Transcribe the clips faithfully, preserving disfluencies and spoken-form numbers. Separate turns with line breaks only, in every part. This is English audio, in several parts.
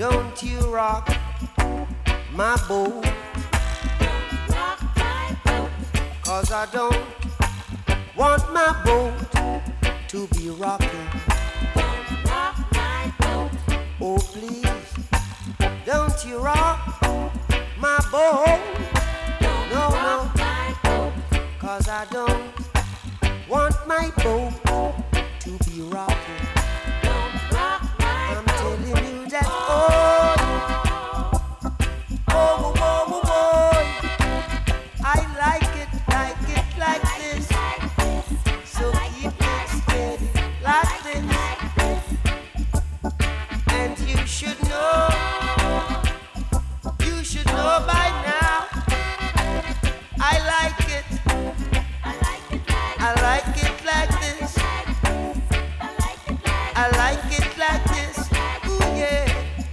Don't you rock my boat,
rock my boat.
cause I don't want my boat to be rocking.
Don't rock my boat.
Oh please, don't you rock my boat.
Don't
No,
rock
no,
my boat.
cause I don't want my boat to be rocking.
Don't rock my
I'm
boat.
telling you that, oh, oh, oh, oh, oh, I like it, like it, like this. So keep it steady, like this. And you should know, you should know by now. I like it, I like it like this. I like it like this. Ooh yeah.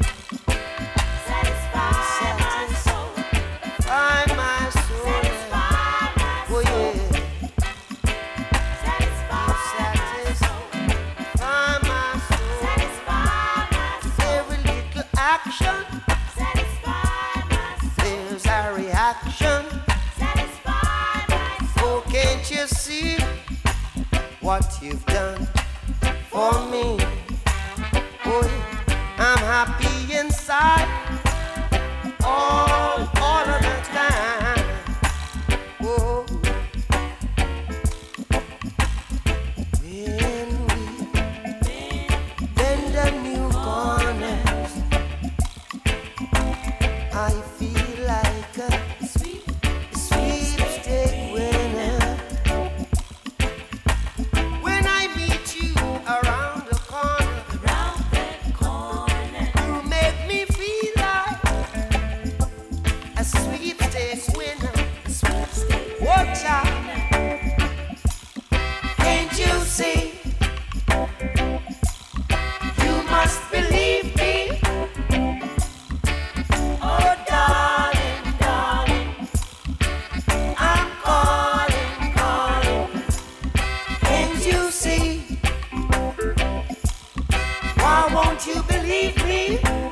Satisfy my soul.
Find my soul.
Satisfy my
Oh
soul.
yeah.
Satisfy my soul.
Find my soul.
Satisfy my soul.
Every little action,
Satisfy my soul.
there's a reaction.
Satisfy my soul.
Oh, can't you see what you've done for me? Oh, yeah. I'm happy inside all, all of the time. Oh, when we bend the new corners, I feel like a
Sweet,
sweepstake winner. When I meet you around the corner,
round the corner.
you make me feel like a sweepstakes winner.
Sweepstake.
Watch out, can't you see? You must believe me. Oh, darling, darling, I'm calling, calling. Can't you see? Why won't you believe me?